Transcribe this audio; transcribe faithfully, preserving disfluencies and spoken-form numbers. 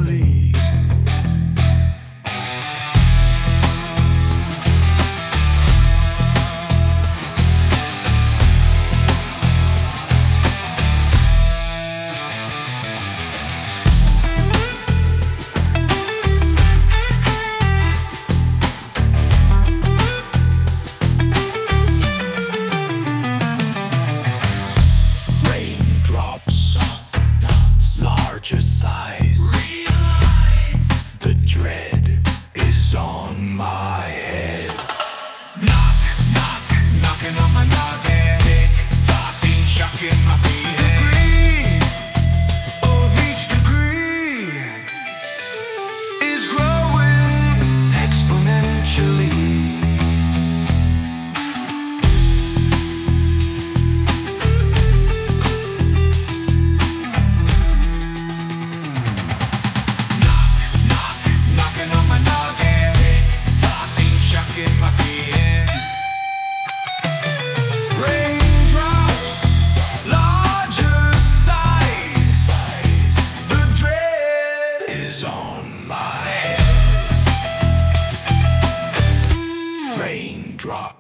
exponentially. Larger size. Realize the dread is on my head. Knock, knock, knocking on my noggin. Tick, tossing, shocking my being. Degree of each degree is growing exponentially. On my head. Raindrop.